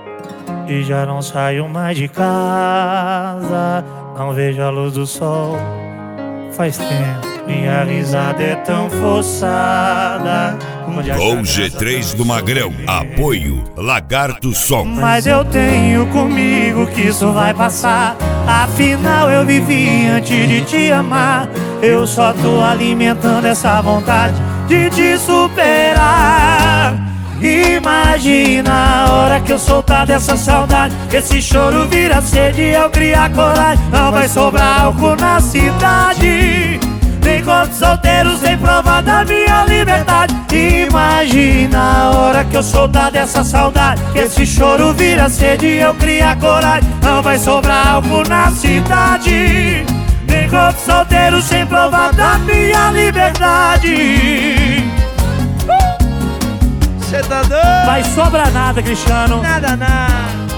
e já não saio mais de casa. Não vejo a luz do sol faz tempo, minha risada é tão forçada. Com G3 do Magrão, apoio Lagarto Som. Mas eu tenho comigo que isso vai passar. Afinal eu vivi antes de te amar. Eu só tô alimentando essa vontade de te superar. Imagina a hora que eu soltar dessa saudade, esse choro vira sede e eu criar coragem. Não vai sobrar álcool na cidade, nem corpo solteiro sem prova da minha liberdade. Imagina a hora que eu soltar dessa saudade, que esse choro vira sede e eu criar coragem. Não vai sobrar álcool na cidade, nem corpo solteiro sem prova da minha liberdade. Cê tá doido? Vai sobrar nada, Cristiano. Nada, nada.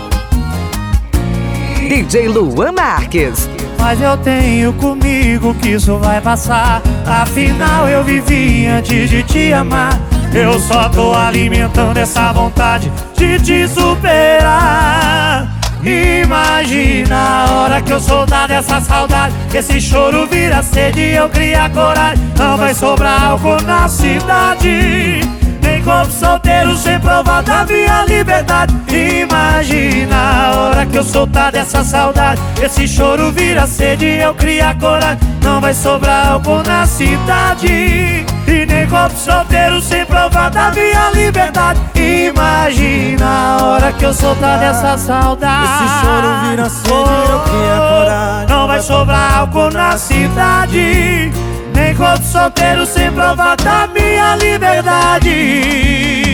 DJ Luan Marques. Mas eu tenho comigo que isso vai passar. Afinal eu vivi antes de te amar. Eu só tô alimentando essa vontade de te superar. Imagina a hora que eu soltar dessa saudade, que esse choro vira sede e eu criar coragem. Não vai sobrar álcool na cidade, nem corpo solteiro sem prova da minha liberdade. Imagina a hora que eu soltar dessa saudade, esse choro vira sede e eu criar coragem. Não vai sobrar álcool na cidade, e nem corpo solteiro sem prova da minha liberdade. Imagina a hora que eu soltar dessa saudade, esse choro vira sede e eu criar coragem. Não vai sobrar álcool na cidade, nem corpo solteiro sem prova da minha liberdade.